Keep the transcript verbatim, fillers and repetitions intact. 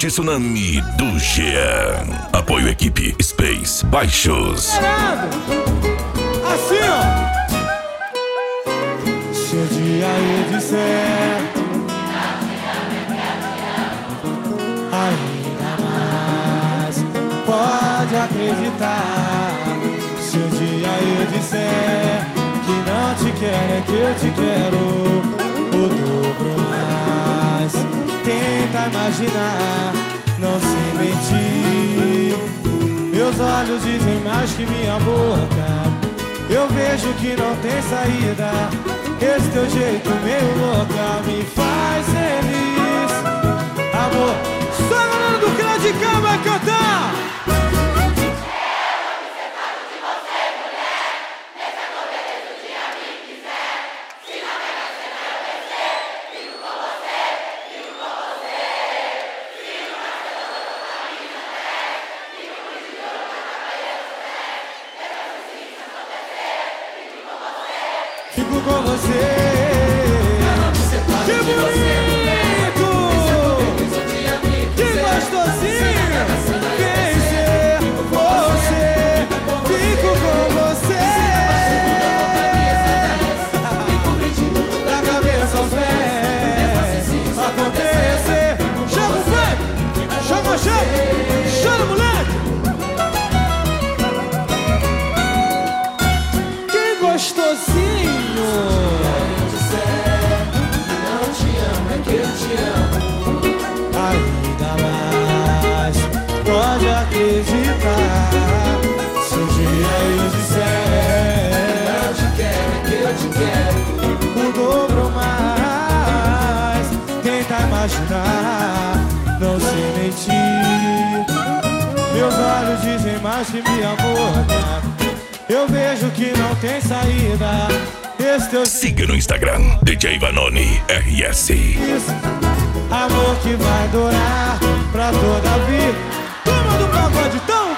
Tsunami do Jean. Apoio equipe Space Baixos. Assim, ó. Se um dia eu disser ainda mais, pode acreditar. Se um dia eu disser que não te quero, é que eu te quero o dobro mais. Tenta imaginar, não se mentir. Meus olhos dizem mais que minha boca. Eu vejo que não tem saída. Esse teu jeito meio louca me faz feliz. Amor, só a galera do Cladicão vai cantar. Fico com você. Que bonito, que gostosinho. Quem ser você? Fico com você. Da cabeça aos pés acontecer. Chama o funk, chama, chama, chama moleque. Que gostosinho. Ainda mais, pode acreditar. Se um dia eu disser não te quero, é que eu te quero o dobro mais. Tenta imaginar, não se mentir. Meus olhos dizem mais que minha boca. Eu vejo que não tem saída. Esse teu... Siga no Instagram, D J Vanoni R S. Amor que vai durar pra toda a vida. Toma do pagode, tão